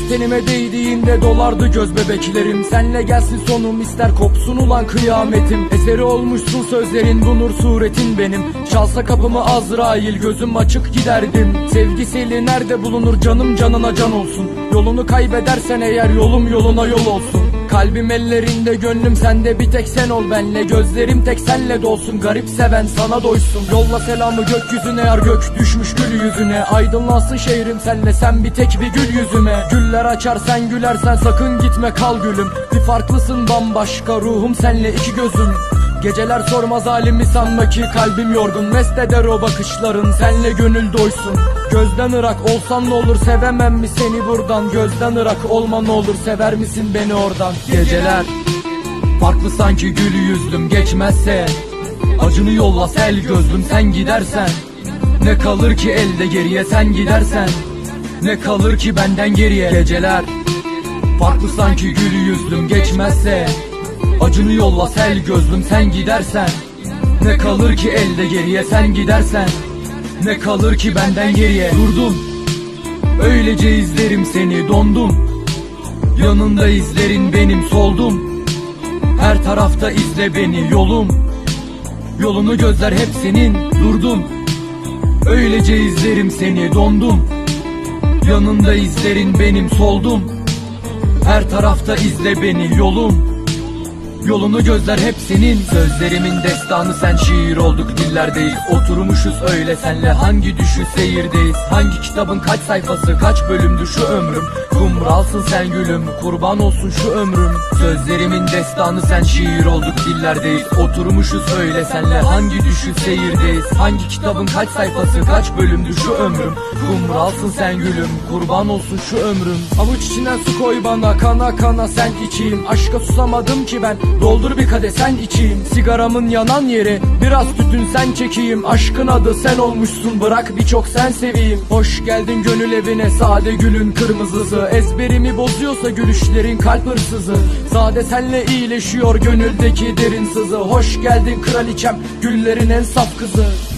tenime değdiğinde dolardı göz bebeklerim. Senle gelsin sonum, ister kopsun ulan kıyametim. Eseri olmuşsun sözlerin, bu nur suretin benim. Çalsa kapımı Azrail, gözüm açık giderdim. Sevgiseli nerede bulunur, canım canına can olsun. Yolunu kaybedersen eğer, yolum yoluna yol olsun. Kalbim ellerinde, gönlüm sende, bir tek sen ol benle. Gözlerim tek senle dolsun, garip seven sana doysun. Yolla selamı gökyüzüne, yar gök düşmüş gül yüzüne. Aydınlansın şehrim senle, sen bir tek bir gül yüzüme. Güller açar sen gülersen, sakın gitme kal gülüm. Bir farklısın bambaşka, ruhum senle iki gözüm. Geceler sormaz halimi, sanma ki kalbim yorgun. Mest eder o bakışların, senle gönül doysun. Gözden ırak olsan ne olur, sevemem mi seni buradan? Gözden ırak olma ne olur, sever misin beni oradan? Geceler farklı sanki, gül yüzlüm geçmezse. Acını yolla sel gözlüm, sen gidersen. Ne kalır ki elde geriye, sen gidersen. Ne kalır ki benden geriye? Geceler farklı sanki, gül yüzlüm geçmezse. Acını yolla sel gözlüm, sen gidersen. Ne kalır ki elde geriye, sen gidersen. Ne kalır ki benden geriye? Durdum, öylece izlerim seni, dondum. Yanında izlerin benim, soldum. Her tarafta izle beni, yolum. Yolunu gözler hep senin. Durdum, öylece izlerim seni, dondum. Yanında izlerin benim, soldum. Her tarafta izle beni, yolum. Yolunu gözler hep senin. Sözlerimin destanı sen, şiir olduk diller değil. Oturmuşuz öyle senle, hangi düşü seyirdeyiz. Hangi kitabın kaç sayfası, kaç bölümdü şu ömrüm. Kumralsın sen gülüm, kurban olsun şu ömrüm. Sözlerimin destanı sen, şiir olduk diller değil. Oturmuşuz öyle senle, hangi düşü seyirdeyiz. Hangi kitabın kaç sayfası, kaç bölümdü şu ömrüm. Kumralsın sen gülüm, kurban olsun şu ömrüm. Avuç içinden su koy bana, kana kana sen içeyim. Aşka susamadım ki ben, doldur bir kadeh sen içeyim. Sigaramın yanan yeri, biraz tütün sen çekeyim. Aşkın adı sen olmuşsun, bırak birçok sen seveyim. Hoş geldin gönül evine, sade gülün kırmızısı. Ezberimi bozuyorsa gülüşlerin kalp hırsızı. Sade senle iyileşiyor gönüldeki derin sızı. Hoş geldin kraliçem, güllerin en saf kızı.